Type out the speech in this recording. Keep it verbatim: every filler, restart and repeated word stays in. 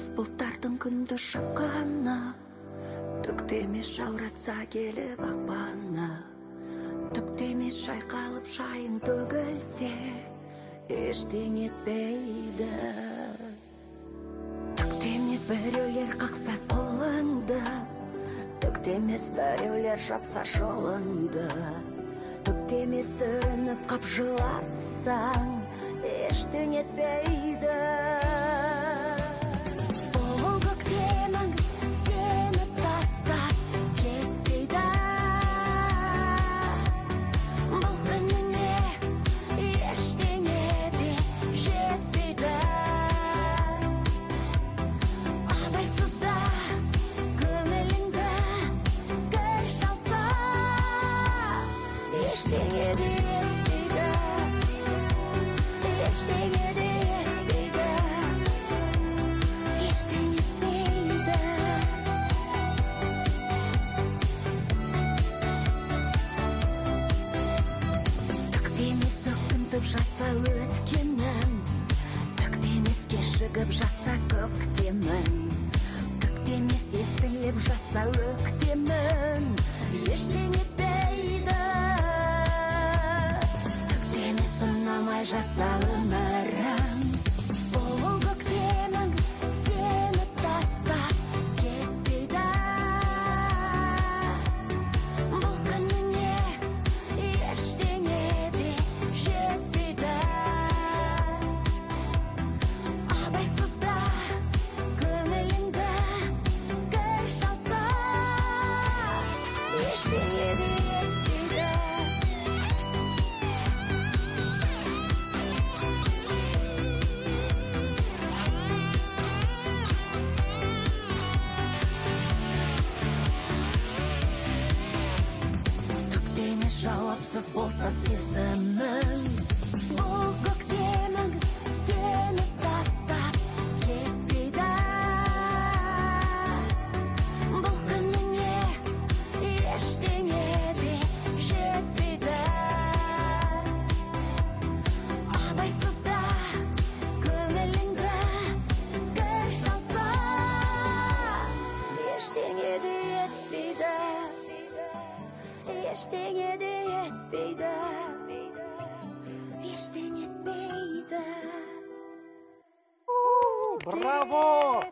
емес бұлттардың күнді шыққаны, түктемес жауратса келіп ақпаны, түктемес шайқалып шайын төгілсе ештеңе етпейді. Түктемес біреулер қақса қолыңды, түктемес біреулер жапса жолыңды, түктемес сүрініп қап жылатсаң ештеңе етпейді. Бұл көктемің сені тастап кетпейді, бұл күніне ештеңе де жетпейді. Абайсызда көңіліңді кір шалса ештеңе де етпейді, ештеңе де етпейді, ештеңе етпейді. Түктемес өкінтіп жатса өткенің, түктемес кешігіп жатса көктемің, түктемес естіліп жатса өктемің, ештеңе етпейді. Түктемес ұнамай жатса өмірің, бұл көктемің сені тастап кетпейді, бұл күніне ештеңе де жетпейді. Абайсызда көңіліңді кір шалса ештеңе де етпейді. Түктемес жауапсыз болса сезімің, бұл көктемің сені тастап кетпейді, бұл күніне ештеңе де жетпейді. Абайсызда көңіліңді кір шалса ештеңе де етпейді, ештеңе де етпейді, ештеңе етпейді. Браво!